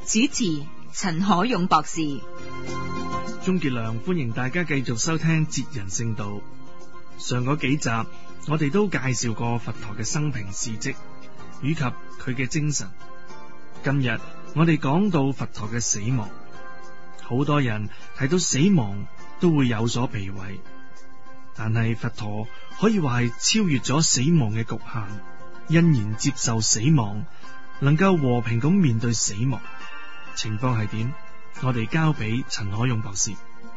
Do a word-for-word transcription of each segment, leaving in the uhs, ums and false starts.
主持陳可勇博士。 鍾傑良歡迎大家繼續收聽哲人聖道。上嗰幾集我哋都介紹過佛陀嘅生平事跡以及佢嘅精神。今日我哋講到佛陀嘅死亡，好多人提到死亡都會有所避諱，但係佛陀可以話係超越咗死亡嘅局限，欣然接受死亡，能夠和平咁面對死亡。情況係點？我哋交俾陳可勇博士。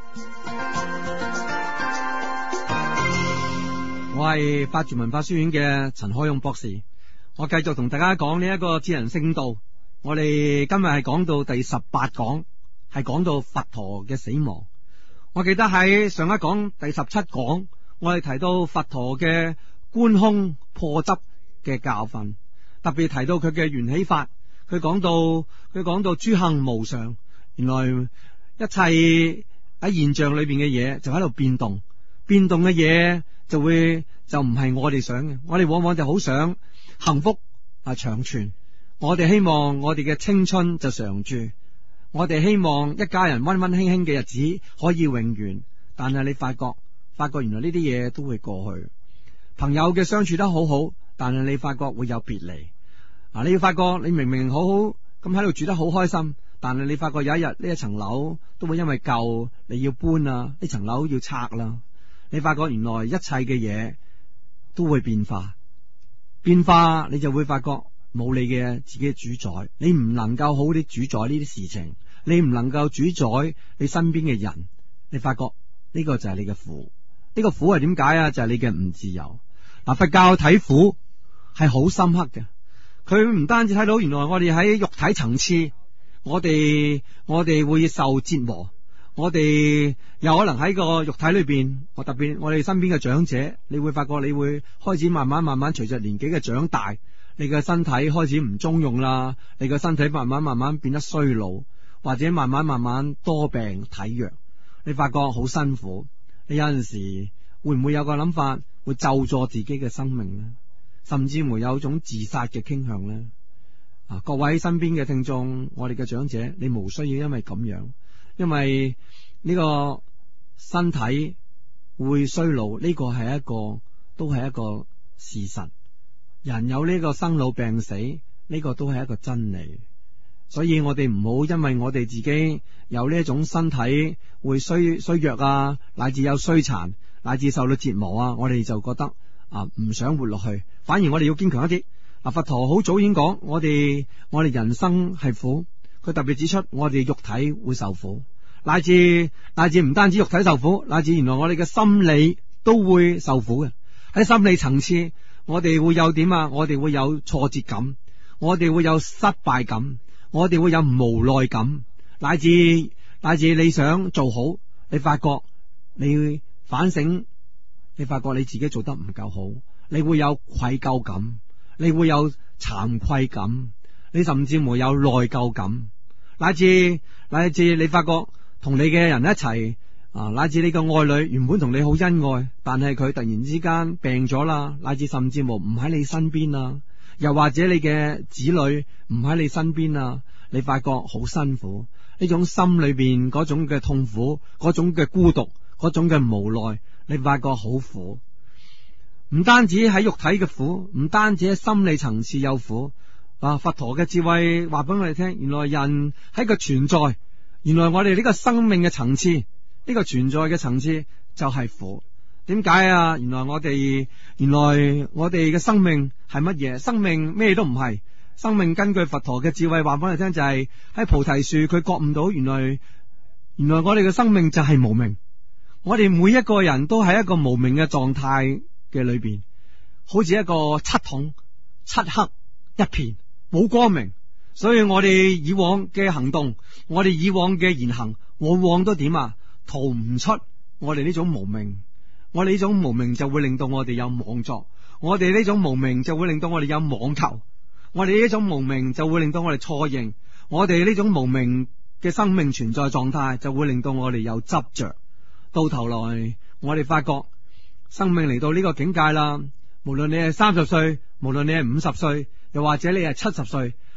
我係法住文化書院嘅陳可勇博士，我繼續同大家講呢一個哲人聖道。我哋今日係講到第十八講，係講到佛陀嘅死亡。我記得喺上一講第十七講，我哋提到佛陀嘅觀空破執嘅教訓，特別提到佢嘅緣起法。佢講到佢講到諸行無常，原來一切喺現象裏邊嘅嘢就喺度變動，變動嘅嘢就會就唔係我哋想嘅。我哋往往就好想幸福啊長存，我哋希望我哋嘅青春就常駐，我哋希望一家人溫溫馨馨嘅日子可以永遠。但係你發覺發覺原來呢啲嘢都會過去，朋友嘅相處得好好，但係你發覺會有別離。啊！你要發覺你明明好好咁喺度住得好開心，但係你發覺有一日呢一層樓都會因為舊你要搬啊，呢層樓要拆啦。你發覺原來一切嘅嘢都會變化，變化你就會發覺冇你嘅自己嘅主宰，你唔能夠好啲主宰呢啲事情，你唔能夠主宰你身邊嘅人。你發覺呢個就係你嘅苦，呢個苦係點解啊？就係你嘅唔自由。嗱，佛教睇苦係好深刻嘅。佢唔單止睇到原來我哋喺肉體層次，我哋我哋會受折磨，我哋有可能喺個肉體裏邊，我特別我哋身邊嘅長者，你會發覺你會開始慢慢慢慢隨着年紀嘅長大，你嘅身體開始唔中用啦，你嘅身體慢慢慢慢變得衰老，或者慢慢慢慢多病體弱，你發覺好辛苦。你有陣時會唔會有個諗法會咒詛自己嘅生命呢？甚至會有種自殺嘅傾向呢？啊，各位身邊嘅聽眾，我哋嘅長者，你無需要因為咁樣，因為呢個身體會衰老，呢個係一個都係一個事實。人有呢個生老病死，呢個都係一個真理。所以我哋唔好因為我哋自己有呢一種身體會衰衰弱啊，乃至有衰殘，乃至受到折磨啊，我哋就覺得啊唔想活落去。反而我哋要堅強一啲。啊，佛陀好早已經講，我哋我哋人生係苦。佢特別指出，我哋肉體會受苦，乃至乃至唔單止肉體受苦，乃至原來我哋嘅心理都會受苦嘅。喺心理層次，我哋會有點啊？我哋會有挫折感，我哋會有失敗感，我哋會有無奈感，乃至乃至你想做好，你發覺你反省，你發覺你自己做得唔夠好。你會有愧疚感，你會有慚愧感，你甚至會有內疚感，乃至乃至你發覺同你嘅人一齊啊，乃至你個愛侶原本同你好恩愛，但係佢突然之間病咗啦，乃至甚至乎唔喺你身邊啦，又或者你嘅子女唔喺你身邊啦，你發覺好辛苦，呢種心裏邊嗰種嘅痛苦，嗰種嘅孤獨，嗰種嘅無奈，你發覺好苦。唔單止喺肉體嘅苦，唔單止喺心理層次有苦。啊，佛陀嘅智慧話俾我哋聽，原來人喺個存在，原來我哋呢個生命嘅層次，呢個存在嘅層次就係苦。點解啊？原來我哋原來我哋嘅生命係乜嘢？生命咩都唔係。生命根據佛陀嘅智慧話俾我哋聽，就係喺菩提樹佢覺悟到，原來原來我哋嘅生命就係無明。我哋每一個人都係一個無明嘅狀態嘅裏邊，好似一個漆桶，漆黑一片，冇光明。所以我哋以往嘅行動，我哋以往嘅言行，往往都點啊？逃唔出我哋呢種無明。我哋呢種無明就會令到我哋有妄作，我哋呢種無明就會令到我哋有妄求，我哋呢種無明就會令到我哋錯認，我哋呢種無明嘅生命存在狀態就會令到我哋有執着。到頭來我哋發覺生命嚟到呢個境界啦，無論你係三十歲，無論你係五十歲，又或者你係七十歲，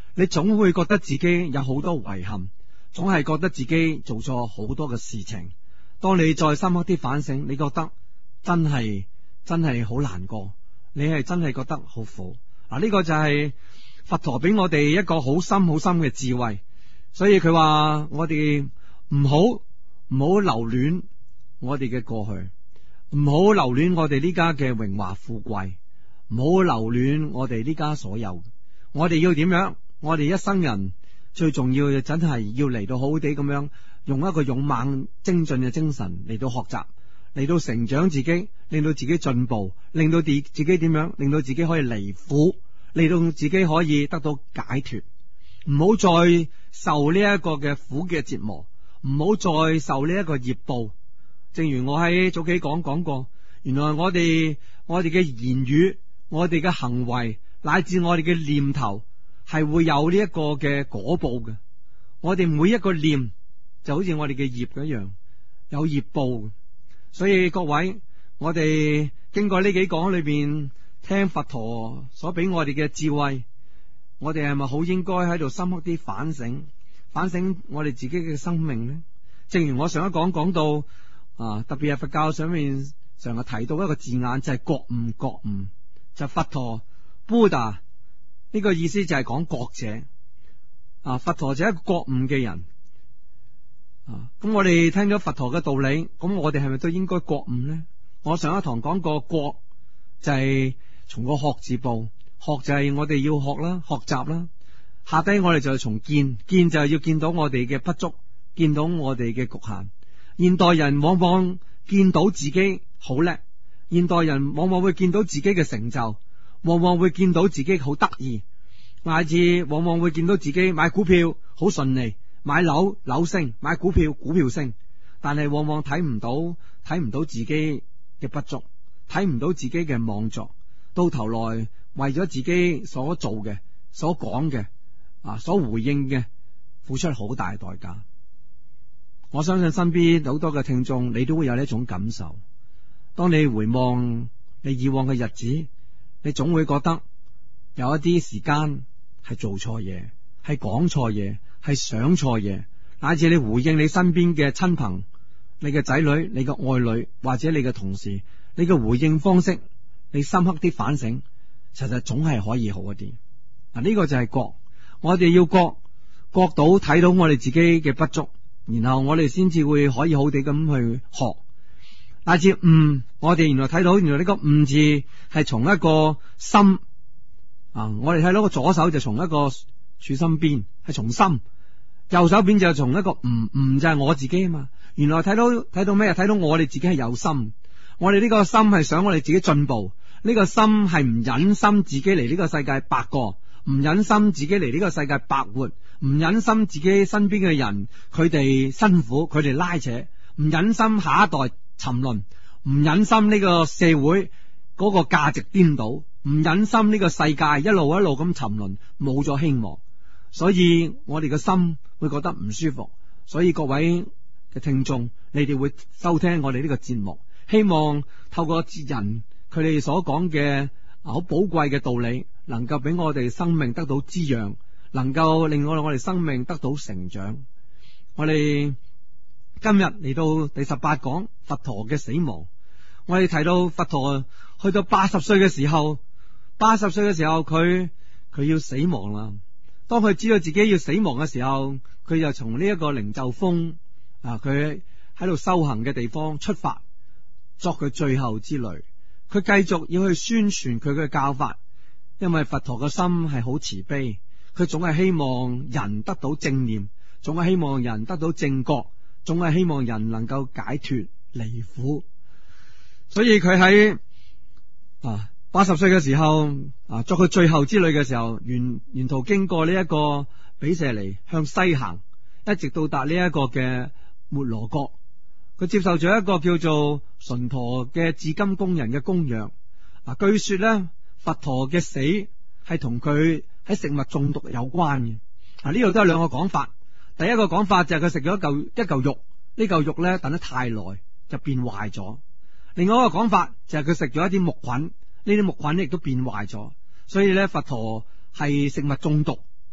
你總會覺得自己有好多遺憾，總係覺得自己做錯好多嘅事情。當你再深刻啲反省，你覺得真係真係好難過，你係真係覺得好苦。嗱，呢個就係佛陀俾我哋一個好深好深嘅智慧。所以佢話我哋唔好唔好留戀我哋嘅過去，唔好留戀我哋呢家嘅榮華富貴，唔好留戀我哋呢家所有。我哋要點樣？我哋一生人最重要嘅真係要嚟到好好地咁樣，用一個勇猛精進嘅精神嚟到學習，嚟到成長自己，令到自己進步，令到自自己點樣？令到自己可以離苦，令到自己可以得到解脫。唔好再受呢一個嘅苦嘅折磨，唔好再受呢一個業報。正如我喺早幾講講過，原來我哋我哋嘅言語、我哋嘅行為乃至我哋嘅念頭係會有呢一個嘅果報嘅。我哋每一個念就好似我哋嘅業一樣，有業報嘅。所以各位，我哋經過呢幾講裏邊聽佛陀所俾我哋嘅智慧，我哋係咪好應該喺度深刻啲反省，反省我哋自己嘅生命呢？正如我上一講講到啊，特別係佛教上面成日提到一個字眼，就係覺悟，覺悟就係佛陀 Buddha 呢個意思就係講覺者啊，佛陀就係一個覺悟嘅人啊。咁我哋聽咗佛陀嘅道理，咁我哋係咪都應該覺悟呢？我上一堂講過，覺就係從個學字部。學就係我哋要學啦，學習啦。下低我哋就係從見，見就係要見到我哋嘅不足，見到我哋嘅局限。現代人往往見到自己好叻，現代人往往會見到自己嘅成就，往往會見到自己好得意，乃至往往會見到自己買股票好順利，買樓樓升，買股票股票升，但係往往睇唔到睇唔到自己嘅不足，睇唔到自己嘅妄作，到頭來為咗自己所做嘅、所講嘅啊、所回應嘅，付出好大代價。我相信身邊好多嘅聽眾，你都會有呢一種感受。當你回望你以往嘅日子，你總會覺得有一啲時間係做錯嘢，係講錯嘢，係想錯嘢，乃至你回應你身邊嘅親朋、你嘅仔女、你嘅愛女或者你嘅同事，你嘅回應方式，你深刻啲反省，其實總係可以好一啲。嗱，呢個就係覺，我哋要覺覺到睇到我哋自己嘅不足，然後我哋先至會可以好地咁去學。乃至悟，我哋原來睇到原來呢個悟字係從一個心啊，我哋睇到個左手就從一個處心邊，係從心；右手邊就從一個悟，悟就係我自己啊嘛。原來睇到睇到咩？睇到我哋自己係有心，我哋呢個心係想我哋自己進步。呢個心係唔忍心自己嚟呢個世界白過，唔忍心自己嚟呢個世界白活，唔忍心自己身邊嘅人佢哋辛苦，佢哋拉扯，唔忍心下一代沉淪，唔忍心呢個社會嗰個價值顛倒，唔忍心呢個世界一路一路咁沉淪，冇咗希望。所以我哋嘅心會覺得唔舒服。所以各位嘅聽眾，你哋會收聽我哋呢個節目，希望透過哲人佢哋所講嘅好寶貴嘅道理，能夠俾我哋生命得到滋養，能夠令我我哋生命得到成長。我哋今日嚟到第十八講佛陀嘅死亡。我哋提到佛陀去到八十歲嘅時候，八十歲嘅時候佢佢要死亡啦。當佢知道自己要死亡嘅時候，佢就從呢一個靈鷲峰啊，佢喺度修行嘅地方出發，作佢最後之旅。佢繼續要去宣傳佢嘅教法，因為佛陀嘅心係好慈悲，佢總係希望人得到正念，總係希望人得到正覺，總係希望人能夠解脫離苦。所以佢喺啊八十歲嘅時候啊，作佢最後之旅嘅時候，沿沿途經過呢一個比舍離向西行，一直到達呢一個嘅末羅國。佢接受咗一個叫做純陀嘅至金工人嘅供養。啊，據說咧，佛陀嘅死係同佢喺食物中毒有關嘅。啊，呢度都有兩個講法。第一個講法就係佢食咗一嚿一嚿肉，呢嚿肉咧等得太耐就變壞咗。另外一個講法就係佢食咗一啲木菌，呢啲木菌亦都變壞咗。所以咧，佛陀係食物中毒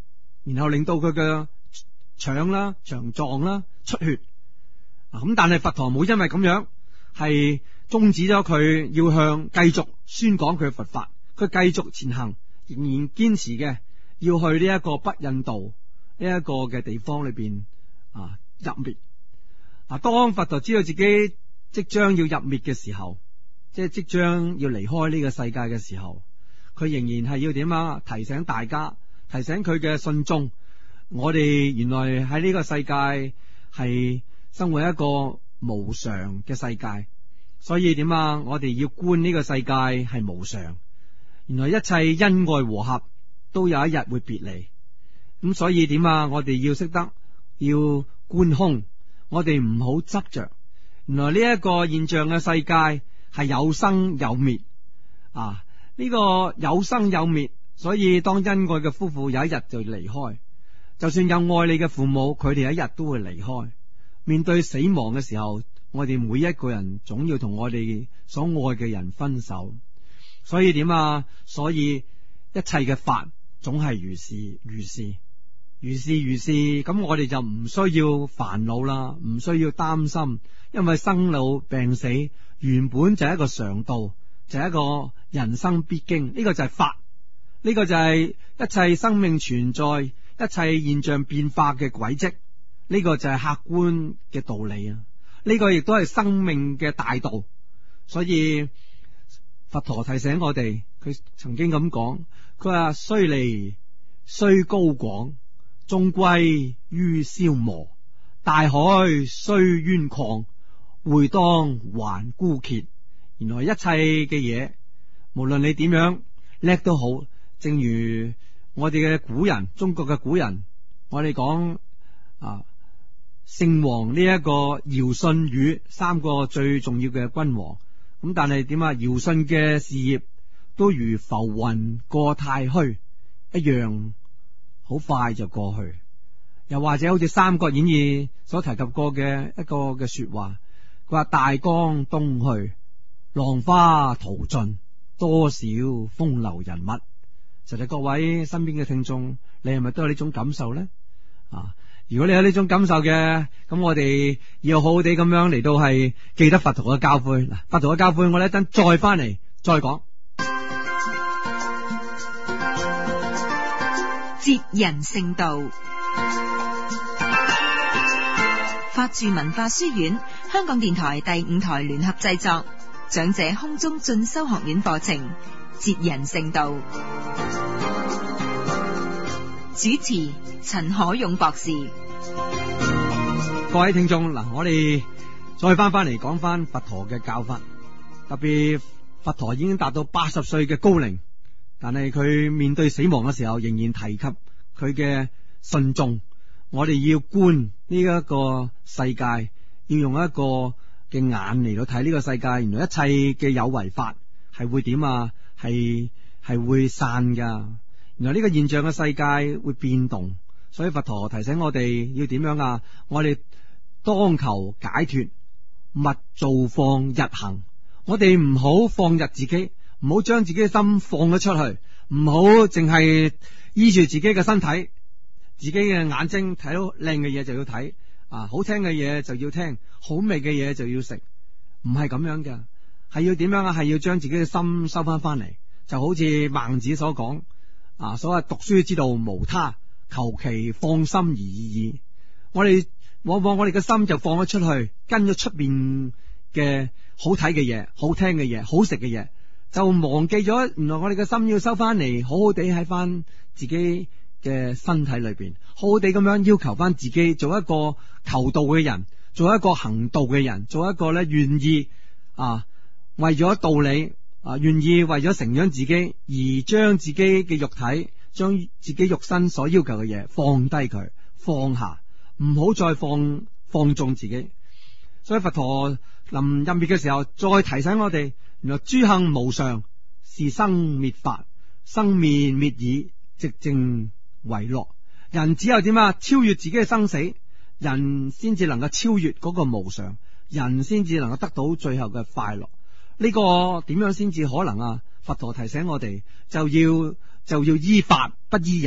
然後令到佢嘅腸啦、腸臟啦出血。咁但係佛陀冇因為咁樣係終止咗佢要向繼續宣講佢嘅佛法，佢繼續前行，仍然堅持嘅要去呢一個北印度呢一個嘅地方裏邊啊入滅。啊，當佛陀知道自己即將要入滅嘅時候，即係即將要離開呢個世界嘅時候，佢仍然係要點啊？提醒大家，提醒佢嘅信眾，我哋原來喺呢個世界係生活一個無常嘅世界，所以點啊？我哋要觀呢個世界係無常，原來一切恩愛和合都有一日會別離，咁所以點啊？我哋要識得要觀空，我哋唔好執着。原來呢一個現象嘅世界係有生有滅啊！呢個有生有滅，所以當恩愛嘅夫婦有一日就離開，就算有愛你嘅父母，佢哋有一日都會離開。面對死亡嘅時候，我哋每一個人總要同我哋所愛嘅人分手。所以點啊？所以一切嘅法總係如是如是如是如是，咁我哋就唔需要煩惱啦，唔需要擔心，因為生老病死原本就係一個常道，就係一個人生必經。呢個就係法，呢個就係一切生命存在、一切現象變化嘅軌跡。呢個就係客觀嘅道理啊！呢個亦都係生命嘅大道。所以佛陀提醒我哋，佢曾經咁講，佢話雖離雖高廣，終歸於消磨；大海雖淵曠，會當還枯竭。原來一切嘅嘢，無論你點樣叻都好，正如我哋嘅古人，中國嘅古人，我哋講啊。聖王呢一個堯舜禹三個最重要嘅君王，咁但係點啊？堯舜嘅事業都如浮雲過太虛一樣，好快就過去。又或者好似《三國演義》所提及過嘅一個嘅說話，佢話大江東去，浪花淘盡，多少風流人物。實際各位身邊嘅聽眾，你係咪都有呢種感受呢？啊！如果你有呢種感受嘅，咁我哋要好好地咁樣嚟到係記得佛陀嘅教誨。嗱，佛陀嘅教誨，我哋一陣再翻嚟再講。 哲人聖道，法住文化書院、香港電台第五台聯合製作，長者空中進修學院課程《哲人聖道》，主持陳可勇博士。 各位聽眾，嗱，我哋再翻翻嚟講翻佛陀嘅教法。特別佛陀已經達到八十歲嘅高齡，但係佢面對死亡嘅時候，仍然提及佢嘅信眾。我哋要觀呢一個世界，要用一個嘅眼嚟到睇呢個世界。原來一切嘅有為法係會點啊？係係會散噶。原來呢個現象嘅世界會變動，所以佛陀提醒我哋要點樣啊？我哋當求解脫，勿造放逸行。我哋唔好放逸自己，唔好將自己嘅心放咗出去，唔好淨係依住自己嘅身體、自己嘅眼睛睇到靚嘅嘢就要睇，啊，好聽嘅嘢就要聽，好味嘅嘢就要食，唔係咁樣嘅，係要點樣啊？係要將自己嘅心收翻翻嚟，就好似孟子所講。啊！所謂讀書之道無他，求其放心而已。我哋往往我哋嘅心就放咗出去，跟咗出邊嘅好睇嘅嘢、好聽嘅嘢、好食嘅嘢，就忘記咗原來我哋嘅心要收翻嚟，好好地喺翻自己嘅身體裏邊，好好地咁樣要求翻自己，做一個求道嘅人，做一個行道嘅人，做一個咧願意啊為咗道理。啊！願意為咗成長自己而將自己嘅肉體、將自己肉身所要求嘅嘢放低佢，放下，唔好再放放縱自己。所以佛陀臨入滅嘅時候，再提醒我哋：原來諸行無常，是生滅法，生滅滅已，寂靜為樂。人只有點啊？超越自己嘅生死，人先至能夠超越嗰個無常，人先至能夠得到最後嘅快樂。呢個點樣先至可能啊？佛陀提醒我哋就要就要依法不依人，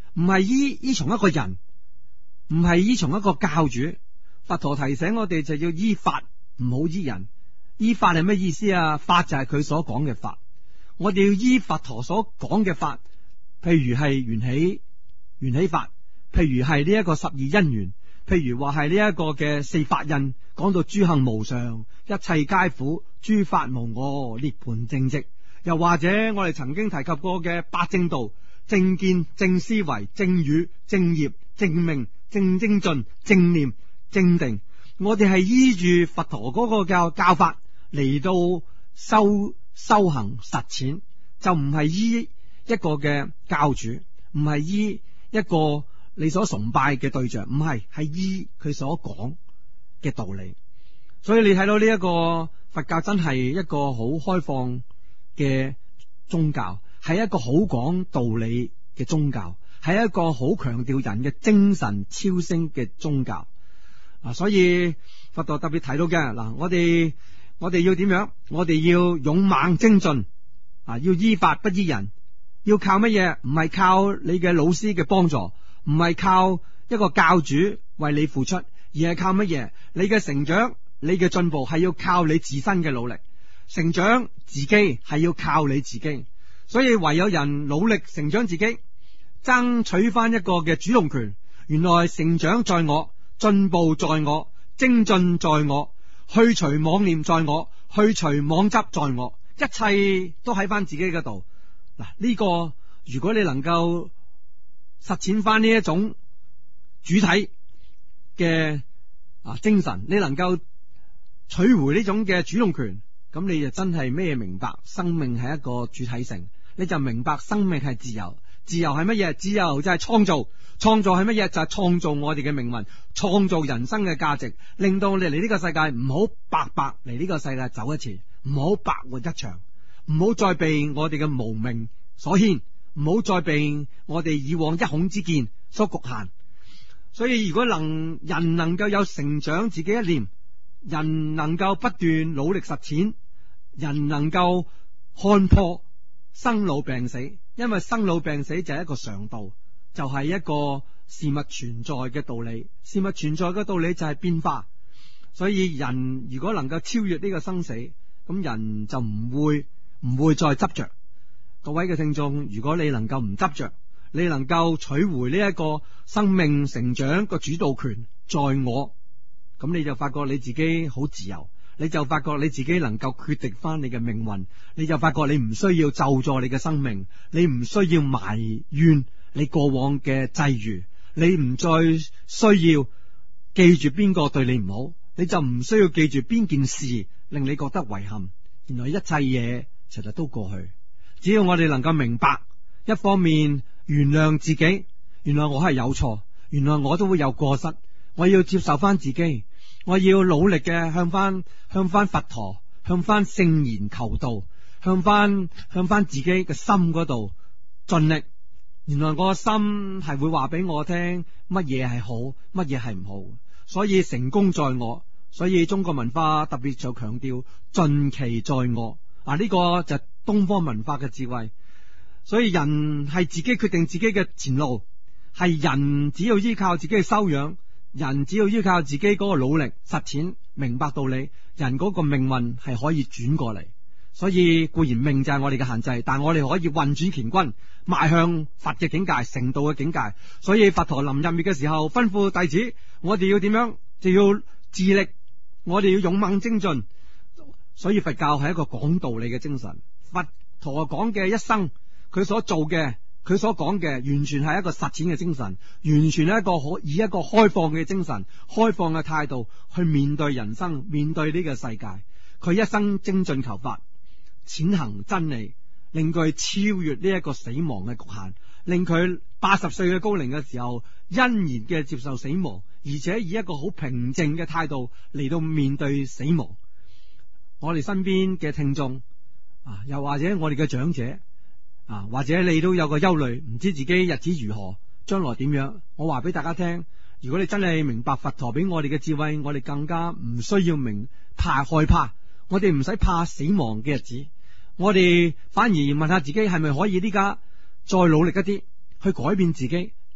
唔係依依從一個人，唔係依從一個教主。佛陀提醒我哋就要依法，唔好依人。依法係咩意思啊？法就係佢所講嘅法，我哋要依佛陀所講嘅法，譬如係緣起緣起法，譬如係呢一個十二因緣，譬如話係呢一個嘅四法印，講到諸行無常，一切皆苦，諸法無我，涅槃正寂。又或者我哋曾經提及過嘅八正道：正見、正思維、正語、正業、正命、正精進、正念、正定。我哋係依住佛陀嗰個教教法嚟到修修行實踐，就唔係依一個嘅教主，唔係依一個你所崇拜嘅對象，唔係，係依佢所講嘅道理。所以你睇到呢一個佛教真係一個好開放嘅宗教，係一個好講道理嘅宗教，係一個好強調人嘅精神超升嘅宗教。啊，所以佛陀特別提到嘅嗱，我哋我哋要點樣？我哋要勇猛精進啊！要依法不依人，要靠乜嘢？唔係靠你嘅老師嘅幫助，唔係靠一個教主為你付出，而係靠乜嘢？你嘅成長，你嘅進步係要靠你自身嘅努力。成長自己係要靠你自己，所以唯有人努力成長自己，爭取翻一個嘅主動權。原來成長在我，進步在我，精進在我，去除妄念在我，去除妄執在我，一切都喺翻自己嗰度。嗱，呢個如果你能夠實踐翻呢一種主體嘅啊精神，你能夠取回呢種嘅主動權，咁你就真係咩明白生命係一個主體性，你就明白生命係自由。自由係乜嘢？自由就係創造，創造係乜嘢？就係創造我哋嘅命運，創造人生嘅價值，令到我哋嚟呢個世界唔好白白嚟呢個世界走一次，唔好白活一場，唔好再被我哋嘅無明所牽，唔好再被我哋以往一孔之見所局限。所以如果能人能夠有成長自己一念，人能夠不斷努力實踐，人能夠看破生老病死，因為生老病死就係一個常道，就係、是、一個事物存在嘅道理。事物存在嘅道理就係變化，所以人如果能夠超越呢個生死，咁人就唔會唔會再執着。各位嘅聽眾，如果你能夠唔執着，你能夠取回呢一個生命成長個主導權在我，咁你就發覺你自己好自由，你就發覺你自己能夠決定翻你嘅命運，你就發覺你唔需要咒詛你嘅生命，你唔需要埋怨你過往嘅際遇，你唔再需要記住邊個對你唔好，你就唔需要記住邊件事令你覺得遺憾。原來一切嘢其實都過去，只要我哋能夠明白，一方面原諒自己，原來我係有錯，原來我都會有過失，我要接受翻自己，我要努力嘅向翻向翻佛陀，向翻聖言求道，向翻向翻自己嘅心嗰度盡力。原來我個心係會話俾我聽乜嘢係好，乜嘢係唔好，所以成功在我。所以中國文化特別就強調盡其在我啊，呢個就係東方文化嘅智慧。所以人係自己決定自己嘅前路，係人只要依靠自己嘅修養，人只要依靠自己嗰個努力實踐，明白道理，人嗰個命運係可以轉過嚟。所以固然命就係我哋嘅限制，但我哋可以運轉乾坤，邁向佛嘅境界，成道嘅境界。所以佛陀臨入滅嘅時候吩咐弟子，我哋要點樣？就要自力，我哋要勇猛精進。所以佛教係一個講道理嘅精神。佛陀講嘅一生，佢所做嘅，佢所講嘅，完全係一個實踐嘅精神，完全係一個可以一個開放嘅精神、開放嘅態度去面對人生，面對呢個世界。佢一生精進求法，踐行真理，令佢超越呢一個死亡嘅局限，令佢八十歲嘅高齡嘅時候欣然嘅接受死亡，而且以一個好平靜嘅態度嚟到面對死亡。我哋身邊嘅聽眾啊，又或者我哋嘅長者啊，或者你都有個憂慮，唔知自己日子如何，將來點樣。我話俾大家聽，如果你真係明白佛陀俾我哋嘅智慧，我哋更加唔需要明怕害怕，我哋唔使怕死亡嘅日子，我哋反而問下自己係咪可以呢家再努力一啲去改變自己，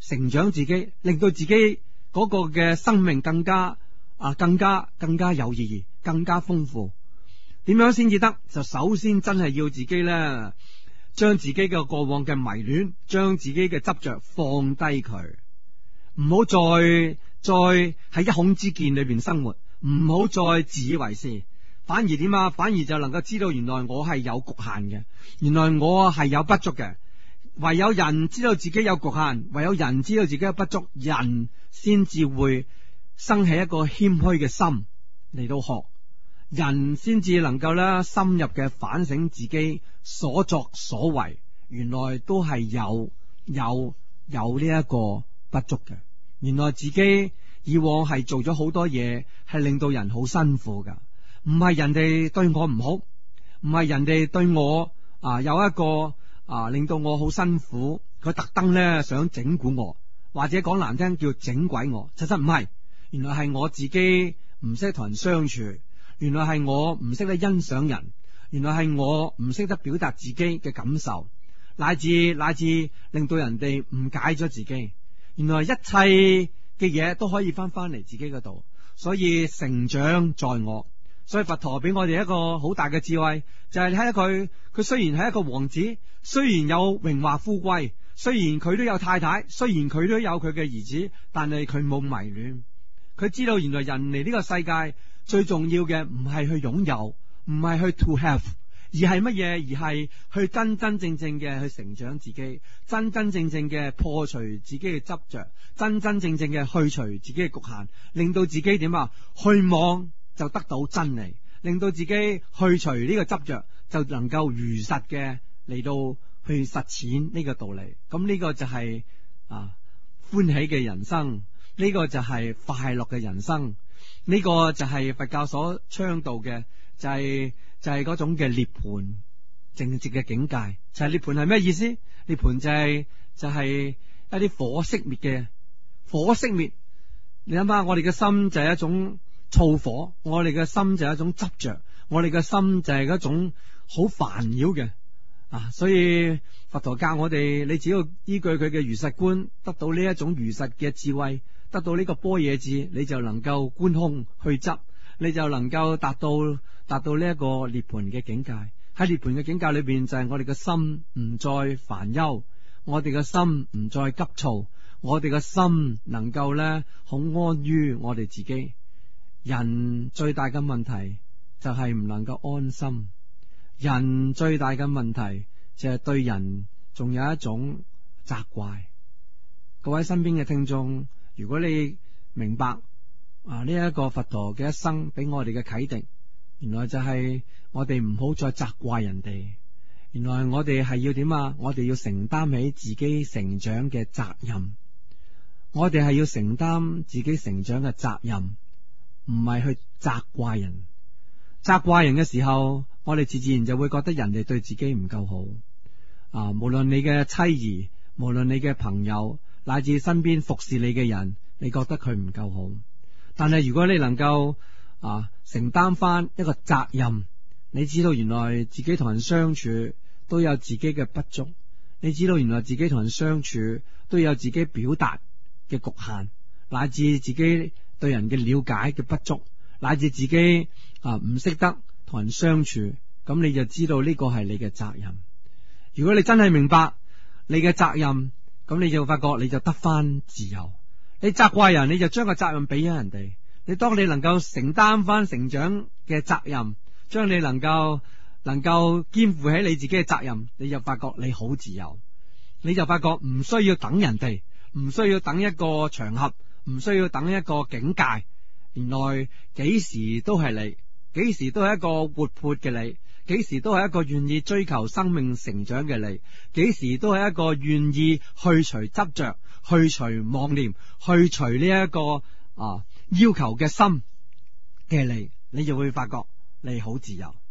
成長自己，令到自己嗰個嘅生命更加啊，更加更加有意義，更加豐富。點樣先至得？就首先真係要自己咧，將自己嘅過往嘅迷戀，將自己嘅執着放低佢，唔好再再喺一孔之見裏邊生活，唔好再自以為是，反而點啊？反而就能夠知道原來我係有局限嘅，原來我係有不足嘅。唯有人知道自己有局限，唯有人知道自己有不足，人先至會生起一個謙虛嘅心嚟到學。人先至能夠咧深入嘅反省自己所作所為，原來都係有有有呢一個不足嘅。原來自己以往係做咗好多嘢，係令到人好辛苦噶。唔係人哋對我唔好，唔係人哋對我啊有一個啊令到我好辛苦，佢特登咧想整蠱我，或者講難聽叫整鬼我。其實唔係，原來係我自己唔識同人相處。原來係我唔識得欣賞人，原來係我唔識得表達自己嘅感受，乃至乃至令到人哋誤解咗自己。原來一切嘅嘢都可以翻翻嚟自己嗰度，所以成長在我。所以佛陀俾我哋一個好大嘅智慧，就係睇下佢，佢雖然係一個王子，雖然有榮華富貴，雖然佢都有太太，雖然佢都有佢嘅兒子，但係佢冇迷戀。佢知道原來人嚟呢個世界最重要嘅唔係去擁有，唔係去 to have， 而係乜嘢？而係去真真正正嘅去成長自己，真真正正嘅破除自己嘅執着，真真正正嘅去除自己嘅局限，令到自己點啊？去望就得到真理，令到自己去除呢個執着，就能夠如實嘅嚟到去實踐呢個道理。咁呢個就係、是、啊歡喜嘅人生，呢、這個就係快樂嘅人生。呢個就係佛教所倡導嘅，就係、是、就係、是、嗰種嘅涅槃正直嘅境界。就係涅槃係咩意思？涅槃就係、是、就係、是、一啲火熄滅嘅火熄滅。你諗下，我哋嘅心就係一種燥火，我哋嘅心就係一種執着，我哋嘅心就係一種好煩擾嘅啊。所以佛陀教我哋，你只要依據佢嘅如實觀，得到呢一種如實嘅智慧，得到呢個般若智，你就能夠觀空去執，你就能夠達到達到呢一個涅槃嘅境界。喺涅槃嘅境界裏邊，就係我哋嘅心唔再煩憂，我哋嘅心唔再急躁，我哋嘅心能夠咧好安於我哋自己。人最大嘅問題就係唔能夠安心，人最大嘅問題就係對人仲有一種責怪。各位身邊嘅聽眾，如果你明白啊呢一個佛陀嘅一生俾我哋嘅啟迪，原來就係我哋唔好再責怪人哋，原來我哋係要點啊？我哋要承擔起自己成長嘅責任，我哋係要承擔自己成長嘅責任，唔係去責怪人。責怪人嘅時候，我哋自自然就會覺得人哋對自己唔夠好啊！無論你嘅妻兒，無論你嘅朋友，乃至身邊服侍你嘅人，你覺得佢唔夠好。但係如果你能夠啊承擔翻一個責任，你知道原來自己同人相處都有自己嘅不足，你知道原來自己同人相處都有自己表達嘅局限，乃至自己對人嘅了解嘅不足，乃至自己啊唔識得同人相處，咁你就知道呢個係你嘅責任。如果你真係明白你嘅責任，咁你就發覺你就得翻自由。你責怪人，你就將個責任俾咗人哋。你當你能夠承擔翻成長嘅責任，將你能夠能夠肩負起你自己嘅責任，你就發覺你好自由。你就發覺唔需要等人哋，唔需要等一個場合，唔需要等一個境界。原來幾時都係你，幾時都係一個活潑嘅你，幾時都係一個願意追求生命成長嘅你，幾時都係一個願意去除執着、去除妄念、去除呢一個啊要求嘅心嘅你，你就會發覺你好自由。